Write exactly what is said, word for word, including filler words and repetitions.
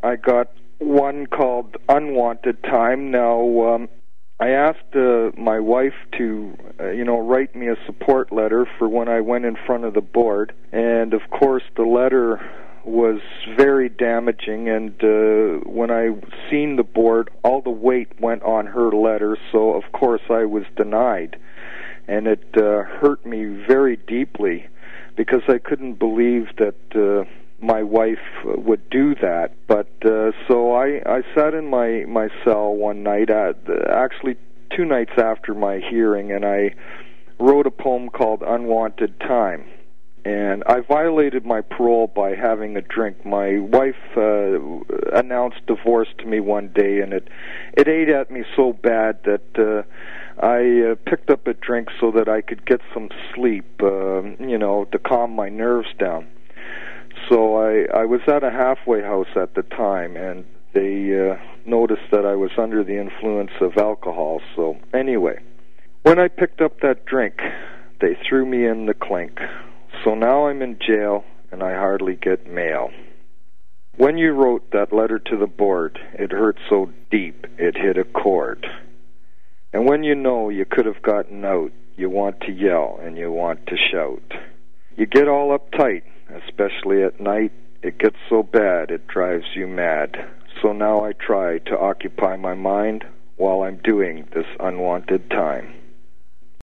I got one called Unwanted Time. Now, um, I asked uh, my wife to, uh, you know, write me a support letter for when I went in front of the board, and of course the letter was very damaging, and uh, when I seen the board, all the weight went on her letter, so of course I was denied, and it uh, hurt me very deeply, because I couldn't believe that uh, my wife would do that. But uh, so I, I sat in my, my cell one night, at, actually two nights after my hearing, and I wrote a poem called Unwanted Time. And I violated my parole by having a drink. My wife uh, announced divorce to me one day, and it it ate at me so bad that uh, I uh, picked up a drink so that I could get some sleep, uh, you know, to calm my nerves down. So I, I was at a halfway house at the time, and they uh, noticed that I was under the influence of alcohol. So anyway, when I picked up that drink, they threw me in the clink. So now I'm in jail, and I hardly get mail. When you wrote that letter to the board, it hurt so deep it hit a chord. And when you know you could have gotten out, you want to yell and you want to shout. You get all uptight, especially at night. It gets so bad it drives you mad. So now I try to occupy my mind while I'm doing this unwanted time.